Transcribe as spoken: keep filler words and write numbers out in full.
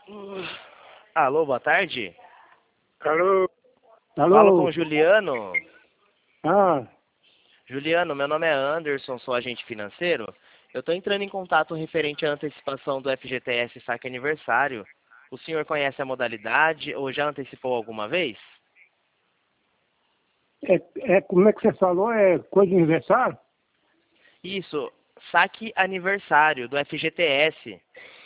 Uh, Alô, boa tarde. Alô? Falo com Alô? o Juliano. Ah, Juliano, meu nome é Anderson, sou agente financeiro. Eu estou entrando em contato referente à antecipação do F G T S Saque Aniversário. O senhor conhece a modalidade ou já antecipou alguma vez? é, é, como é que você falou? É coisa de aniversário? Isso, Saque Aniversário do F G T S.